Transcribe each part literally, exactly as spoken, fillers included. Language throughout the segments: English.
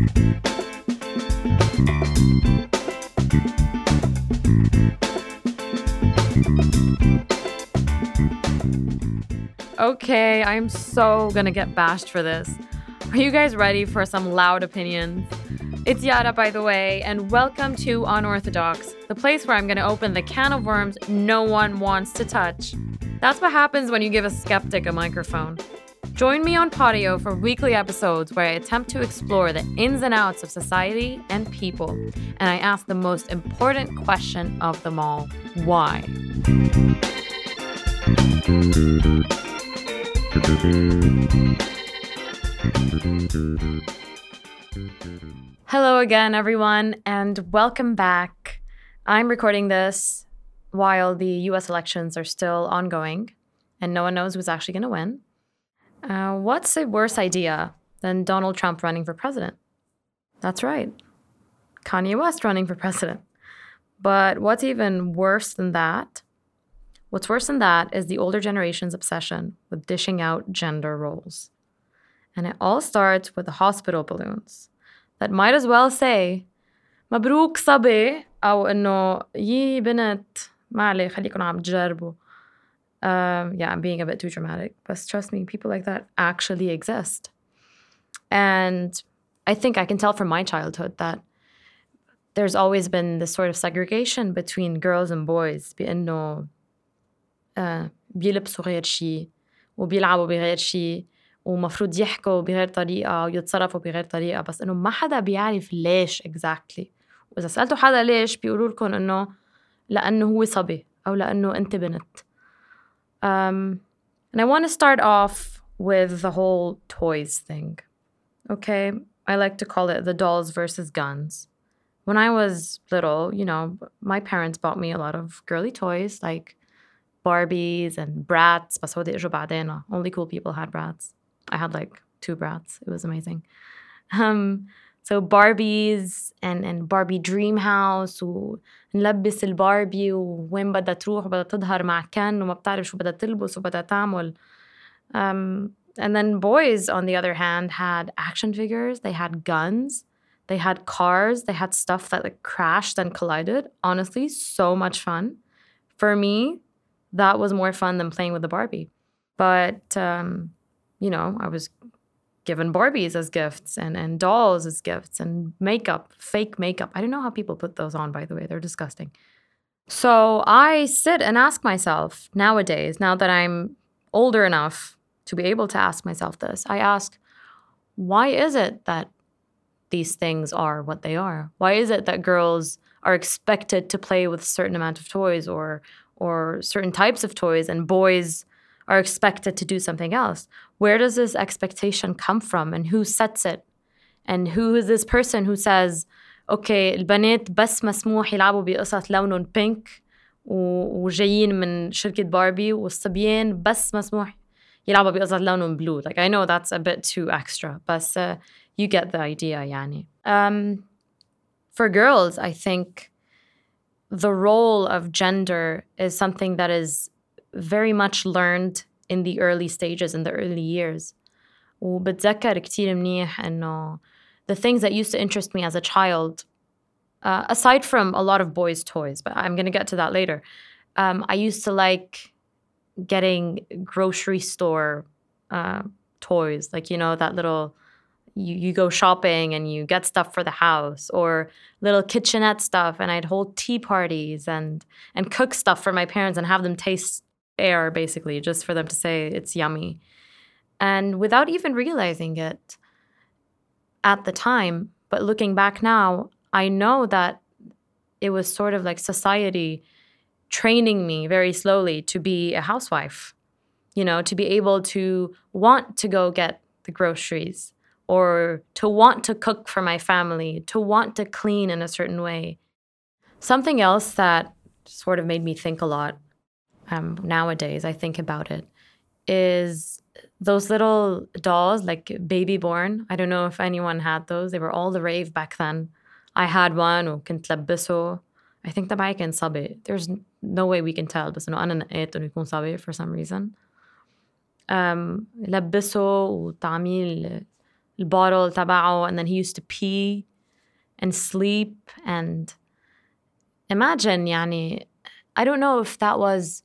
Okay, I'm so gonna get bashed for this. Are you guys ready for some loud opinions? It's Yara, by the way, and welcome to Unorthodox, the place where I'm gonna open the can of worms no one wants to touch. That's what happens when you give a skeptic a microphone. Join me on Podio for weekly episodes where I attempt to explore the ins and outs of society and people, and I ask the most important question of them all: why? Hello again, everyone, and welcome back. I'm recording this while the U S elections are still ongoing, and no one knows who's actually going to win. Uh, what's a worse idea than Donald Trump running for president? That's right, Kanye West running for president. But what's even worse than that? What's worse than that is the older generation's obsession with dishing out gender roles. And it all starts with the hospital balloons that might as well say مبروك صبي أو إنه يي بنت ما عليه خليكم عم تجربوا. Um, yeah, I'm being a bit too dramatic, but trust me, people like that actually exist. And I think I can tell from my childhood that there's always been this sort of segregation between girls and boys بإنه uh, بيلبسوا غير شيء وبيلعبوا بغير شيء ومفروض يحكوا بغير طريقة ويتصرفوا بغير طريقة، بس إنه ما حدا بيعرف ليش exactly. وإذا سألتوا حدا ليش بيقولوا لكم إنه لأنه هو صبي أو لأنه أنت بنت. Um, and I want to start off with the whole toys thing. Okay, I like to call it the dolls versus guns. When I was little, you know, my parents bought me a lot of girly toys like Barbies and Bratz. بس هودي إجوا بعدين. Only cool people had Bratz. I had like two Bratz. It was amazing. Um, so Barbies and, and Barbie Dream House ونلبس الباربي وين بدها تروح وبدها تظهر مع كن وما بتعرف شو بدها تلبس وبدها تعمل. Um, and then boys, on the other hand, had action figures. They had guns. They had cars. They had stuff that like crashed and collided. Honestly, so much fun. For me, that was more fun than playing with the Barbie. But, um, you know, I was given Barbies as gifts and, and dolls as gifts and makeup, fake makeup. I don't know how people put those on, by the way. They're disgusting. So I sit and ask myself nowadays, now that I'm older enough to be able to ask myself this, I ask, why is it that these things are what they are? Why is it that girls are expected to play with a certain amount of toys or or certain types of toys and boys are expected to do something else? Where does this expectation come from and who sets it? And who is this person who says, okay, البنات بس مسموح يلعبوا بقصص لونهم بينك وجايين من شركة باربي والصبيان بس مسموح يلعبوا بقصص لونهم blue. Like, I know that's a bit too extra, but uh, you get the idea, يعني. Um, for girls, I think the role of gender is something that is very much learned in the early stages, in the early years. وبتذكر كتير منيح إنه the things that used to interest me as a child, uh, aside from a lot of boys' toys, but I'm going to get to that later, um, I used to like getting grocery store uh, toys, like, you know, that little, you, you go shopping and you get stuff for the house, or little kitchenette stuff, and I'd hold tea parties and and cook stuff for my parents and have them taste air, basically, just for them to say it's yummy. And without even realizing it at the time, but looking back now, I know that it was sort of like society training me very slowly to be a housewife, you know, to be able to want to go get the groceries or to want to cook for my family, to want to clean in a certain way. Something else that sort of made me think a lot um, nowadays, I think about it, is those little dolls, like Baby Born. I don't know if anyone had those. They were all the rave back then. I had one وكنت لبسه. I think تبعي كان صبي. There's no way we can tell, بس إنه أنا نقيت إنه يكون صبي for some reason. Um, لبسه وتعميل البottle تبعه, and then he used to pee and sleep. And imagine, يعني, I don't know if that was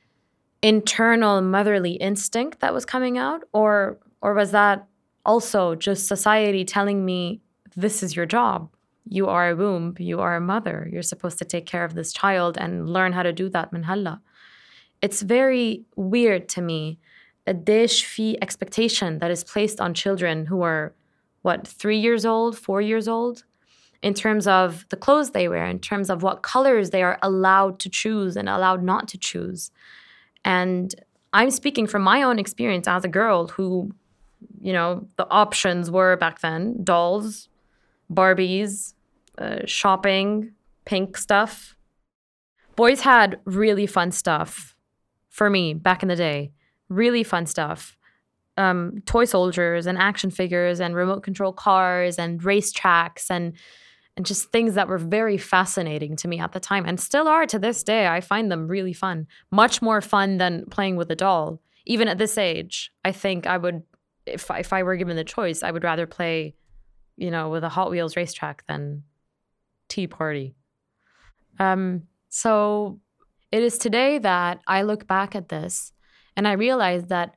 internal motherly instinct that was coming out, or or was that also just society telling me, this is your job. You are a womb. You are a mother. You're supposed to take care of this child and learn how to do that من هلا. It's very weird to me. قديش في expectation that is placed on children who are, what, three years old, four years old, in terms of the clothes they wear, in terms of what colors they are allowed to choose and allowed not to choose. And I'm speaking from my own experience as a girl who, you know, the options were back then dolls, Barbies, uh, shopping, pink stuff. Boys had really fun stuff for me back in the day. Really fun stuff. Um, toy soldiers and action figures and remote control cars and race tracks and and just things that were very fascinating to me at the time and still are to this day. I find them really fun. Much more fun than playing with a doll. Even at this age, I think I would, if, if I were given the choice, I would rather play, you know, with a Hot Wheels racetrack than Tea Party. Um, so it is today that I look back at this and I realize that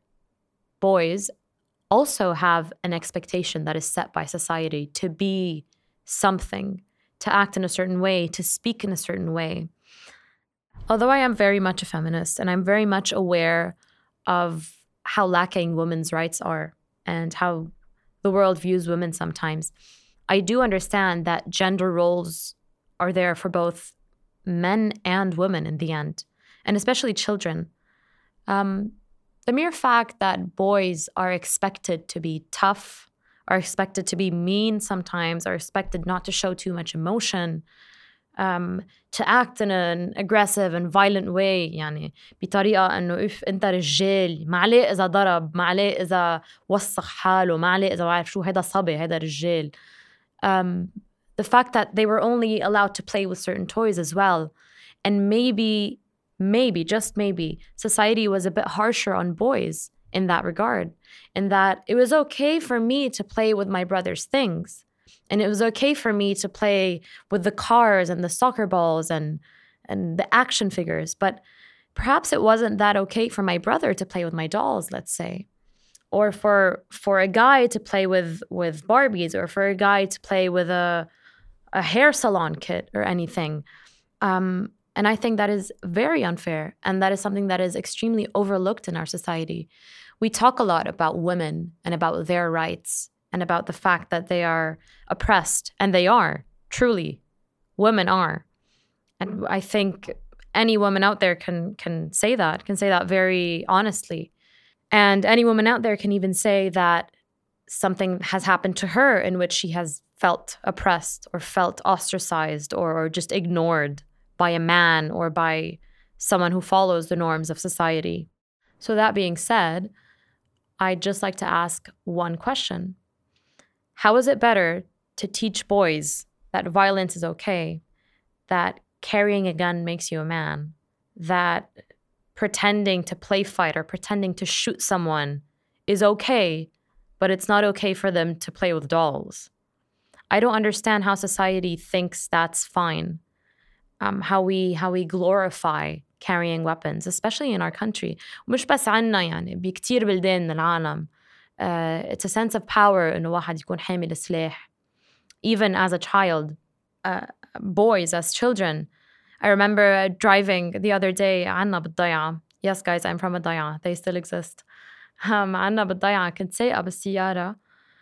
boys also have an expectation that is set by society to be something, to act in a certain way, to speak in a certain way. Although I am very much a feminist and I'm very much aware of how lacking women's rights are and how the world views women sometimes, I do understand that gender roles are there for both men and women in the end, and especially children. Um, the mere fact that boys are expected to be tough, are expected to be mean sometimes, are expected not to show too much emotion, um, to act in an aggressive and violent way, يعني بطريقة إنه إف أنت رجال، ما عليه إذا ضرب، ما عليه إذا وسخ حاله، ما عليه إذا بعرف شو، هيدا صبي، هيدا رجال. Um, the fact that they were only allowed to play with certain toys as well, and maybe, maybe, just maybe, society was a bit harsher on boys in that regard, in that it was okay for me to play with my brother's things. And it was okay for me to play with the cars and the soccer balls and, and the action figures. But perhaps it wasn't that okay for my brother to play with my dolls, let's say. Or for for a guy to play with, with Barbies, or for a guy to play with a, a hair salon kit or anything. Um, and I think that is very unfair. And that is something that is extremely overlooked in our society. We talk a lot about women and about their rights and about the fact that they are oppressed. And they are, truly. Women are. And I think any woman out there can can say that, can say that very honestly. And any woman out there can even say that something has happened to her in which she has felt oppressed or felt ostracized or, or just ignored by a man or by someone who follows the norms of society. So that being said, I'd just like to ask one question. How is it better to teach boys that violence is okay, that carrying a gun makes you a man, that pretending to play fight or pretending to shoot someone is okay, but it's not okay for them to play with dolls? I don't understand how society thinks that's fine. Um, how we how we glorify carrying weapons, especially in our country. مش بس عنا يعني بكتير بلدان من العالم. Uh, it's a sense of power إنه واحد يكون حامل سلاح. Even as a child, uh, boys as children. I remember uh, driving the other day عنا بالضيعة. Yes, guys, I'm from الضيعة. They still exist. Um, عنا بالضيعة كنت سايقة بالسيارة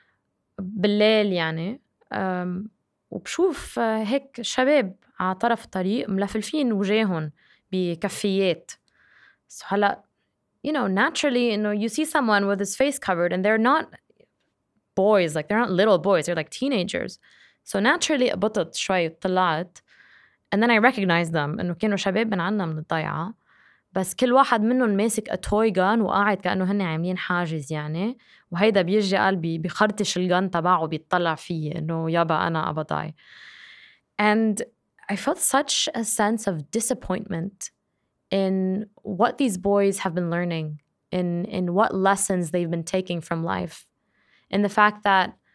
بالليل يعني. Um, وبشوف uh, هيك شباب على طرف الطريق ملفلفين وجاهن بكفيات. So هلا, you know, naturally, you know, you see someone with his face covered and they're not boys, like they're not little boys, they're like teenagers. So naturally قبطت شوي طلعت, and then I recognized them إنه كانوا شباب من عنا من الضيعة, بس كل واحد منهم ماسك a toy gun وقاعد كأنه هن عاملين حاجز يعني, وهيدا بيجي قلبي بيخرطش الجن تبعه بيطلع فيه إنه يابا أنا أبضاي. And I felt such a sense of disappointment in what these boys have been learning, in, in what lessons they've been taking from life, in the fact that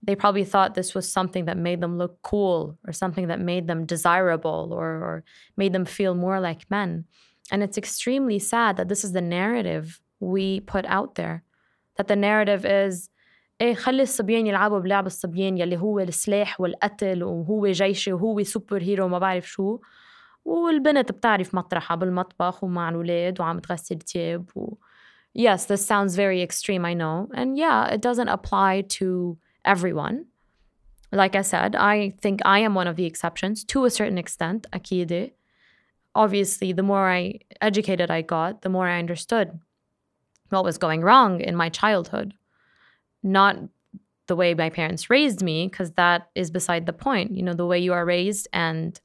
they probably thought this was something that made them look cool or something that made them desirable or, or made them feel more like men. And it's extremely sad that this is the narrative we put out there. That the narrative is إيه خلي الصبيان يلعبوا بلعب الصبيان يلي هو السلاح والقتل وهو جيشي وهو سوبر هيرو وما بعرف شو، والبنت بتعرف مطرحها بالمطبخ ومع الولاد وعم تغسل تياب و... Yes, this sounds very extreme, I know. And yeah, it doesn't apply to everyone. Like I said, I think I am one of the exceptions to a certain extent, أكيد. Obviously, the more I educated I got, the more I understood what was going wrong in my childhood. Not the way my parents raised me, because that is beside the point. You know, the way you are raised and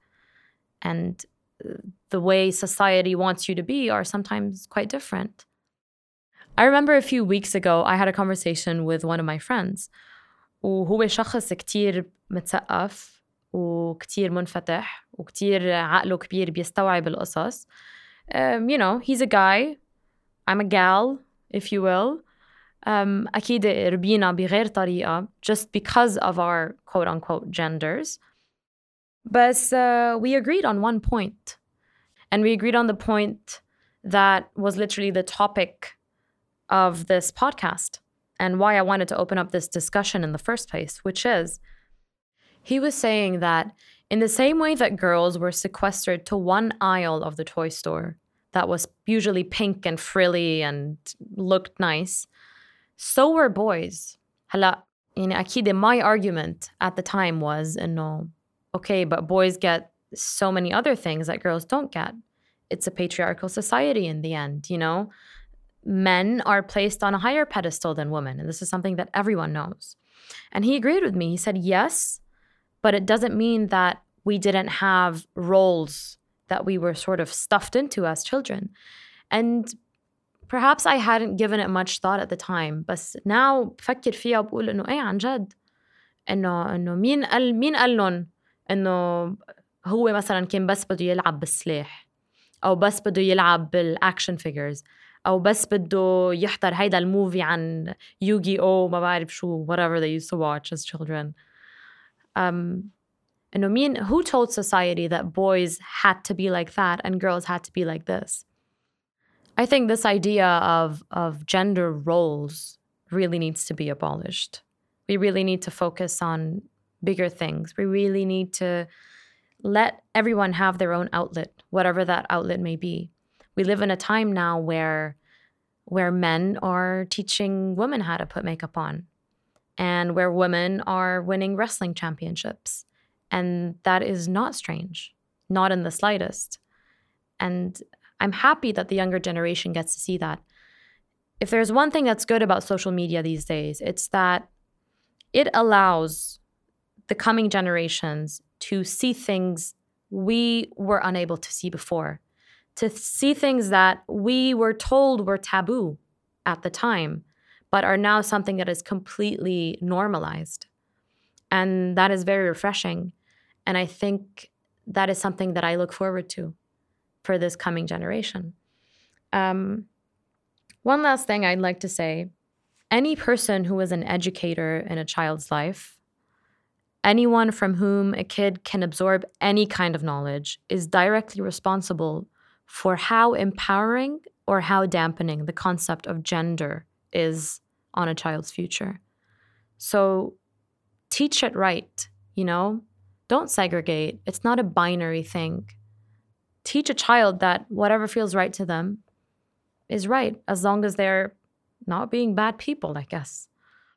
and the way society wants you to be are sometimes quite different. I remember a few weeks ago, I had a conversation with one of my friends. وهو شخص كتير متثقف وكتير منفتح وكتير عقله كبير بيستوعب القصص. Um, you know, he's a guy. I'm a gal, if you will. Um, أكيد ربينا بغير طريقة just because of our quote-unquote genders. But uh, we agreed on one point. And we agreed on the point that was literally the topic of this podcast and why I wanted to open up this discussion in the first place, which is, he was saying that in the same way that girls were sequestered to one aisle of the toy store that was usually pink and frilly and looked nice, so were boys. هلا يعني أكيد my argument at the time was إنه okay, but boys get so many other things that girls don't get. It's a patriarchal society in the end, you know? Men are placed on a higher pedestal than women, and this is something that everyone knows. And he agreed with me. He said, yes, but it doesn't mean that we didn't have roles that we were sort of stuffed into as children. And perhaps I hadn't given it much thought at the time, but now بفكر فيها وبقول إنه إيه عن جد إنه إنه مين قال مين قال لهم إنه هو مثلا كان بس بده يلعب بالسلاح أو بس بده يلعب بالأكشن فيجرز أو بس بده يحضر هيدا الموفي عن يوغي أو ما بعرف شو whatever they used to watch as children. Um, إنه مين who told society that boys had to be like that and girls had to be like this? I think this idea of of gender roles really needs to be abolished. We really need to focus on bigger things. We really need to let everyone have their own outlet, whatever that outlet may be. We live in a time now where where men are teaching women how to put makeup on and where women are winning wrestling championships. And that is not strange, not in the slightest. And I'm happy that the younger generation gets to see that. If there's one thing that's good about social media these days, it's that it allows the coming generations to see things we were unable to see before, to see things that we were told were taboo at the time, but are now something that is completely normalized. And that is very refreshing. And I think that is something that I look forward to for this coming generation. Um, one last thing I'd like to say, any person who is an educator in a child's life, anyone from whom a kid can absorb any kind of knowledge, is directly responsible for how empowering or how dampening the concept of gender is on a child's future. So teach it right, you know? Don't segregate. It's not a binary thing. Teach a child that whatever feels right to them is right, as long as they're not being bad people, I guess.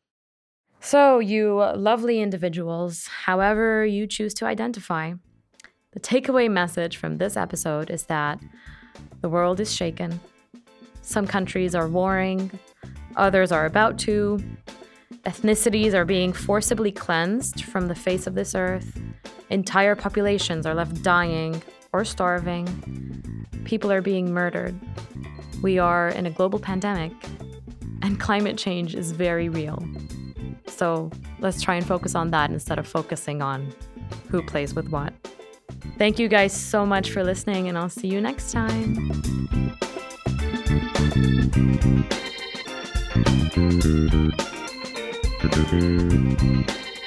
So, you lovely individuals, however you choose to identify, the takeaway message from this episode is that the world is shaken. Some countries are warring, others are about to. Ethnicities are being forcibly cleansed from the face of this earth. Entire populations are left dying or starving. People are being murdered. We are in a global pandemic, and climate change is very real. So let's try and focus on that instead of focusing on who plays with what. Thank you guys so much for listening, and I'll see you next time. Thank you.